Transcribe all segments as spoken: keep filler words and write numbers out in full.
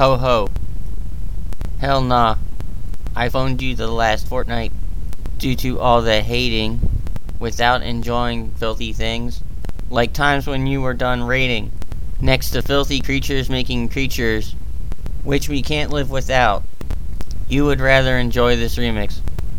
Ho ho. Hell nah. I phoned you the last fortnight due to all the hating without enjoying filthy things. Like times when you were done raiding next to filthy creatures making creatures which we can't live without. You would rather enjoy this remix.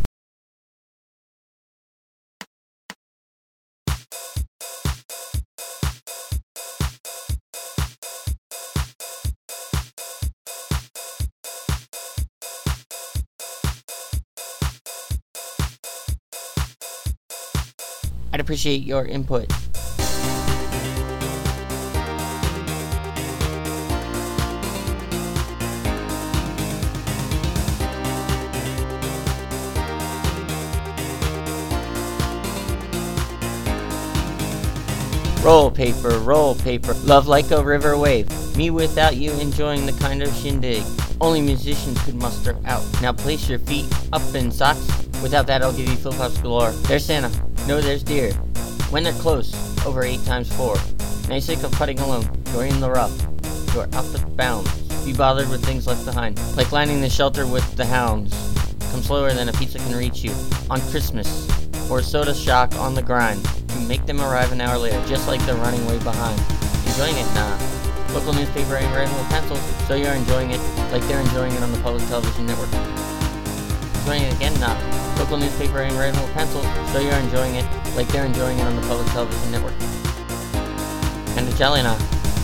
I'd appreciate your input. Roll paper, roll paper, love like a river wave. Me without you enjoying the kind of shindig only musicians could muster out. Now place your feet up in socks. Without that I'll give you flip-flops galore. There's Santa, no there's deer. When they're close, over eight times four. Now you're sick of putting alone, you're in the rough. You're out of bounds. Be bothered with things left behind. Like lining the shelter with the hounds. Come slower than a pizza can reach you. On Christmas, or soda shock on the grind. To make them arrive an hour later, just like they're running way behind. Enjoying it? Nah. Local newspaper ain't writing with pencils, so you're enjoying it like they're enjoying it on the public television network. Enjoying it again? Nah. Local newspaper ain't writing with pencils, so you're enjoying it like they're enjoying it on the public television network. Kinda jelly nah.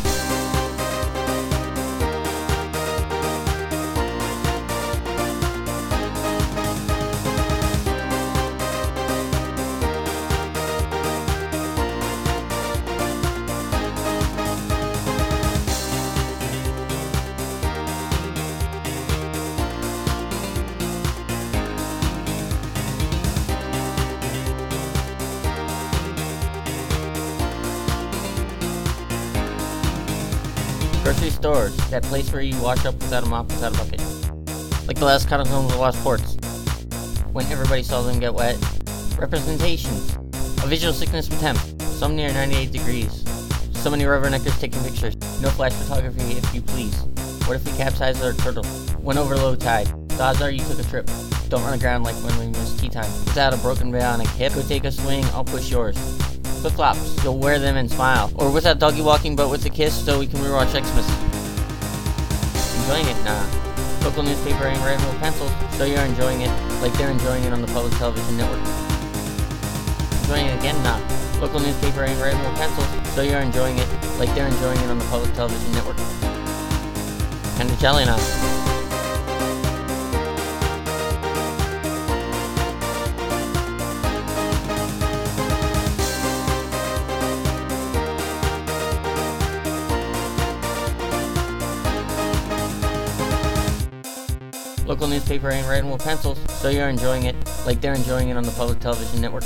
Grocery stores, that place where you wash up without a mop, without a bucket. Like the last catacombs of lost ports, when everybody saw them get wet. Representations, a visual sickness with temp, some near ninety-eight degrees. So many rubberneckers taking pictures, no flash photography if you please. What if we capsized our turtle? Went over low tide, the odds are you took a trip. Don't run aground like when we missed tea time. Without a broken bionic hip, go take a swing, I'll push yours. Flip-flops, you'll wear them and smile. Or without doggy walking but with a kiss so we can rewatch Xmas. Enjoying it? Nah. Local newspaper ain't writing with pencils, so you're enjoying it like they're enjoying it on the public television network. Enjoying it again? Nah. Local newspaper ain't writing with pencils, so you're enjoying it like they're enjoying it on the public television network. Kinda jelly nah. Local newspaper ain't writing with pencils, so you're enjoying it like they're enjoying it on the public television network.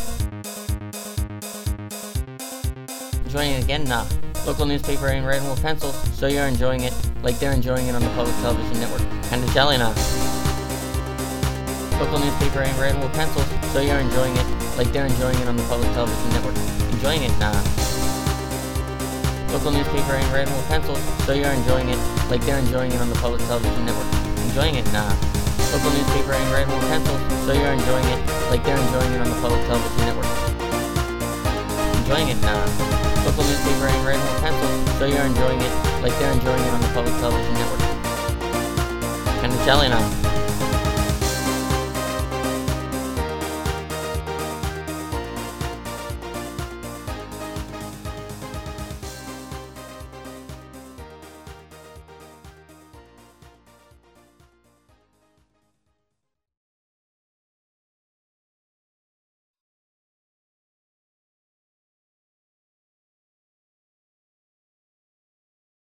Enjoying it again? Nah. Local newspaper ain't writing with pencils, so you're enjoying it like they're enjoying it on the public television network. Kinda jelly nah. Local newspaper ain't writing with pencils, so you're enjoying it like they're enjoying it on the public television network. Enjoying it? Nah. Local newspaper ain't writing with pencils, so you're enjoying it like they're enjoying it on the public television network. Enjoying it? Nah. Local newspaper ain't writing with pencils, so you're enjoying it like they're enjoying it on the public television network. Enjoying it? Nah. Local newspaper ain't writing with pencils, so you're enjoying it like they're enjoying it on the public television network. Kinda jelly nah.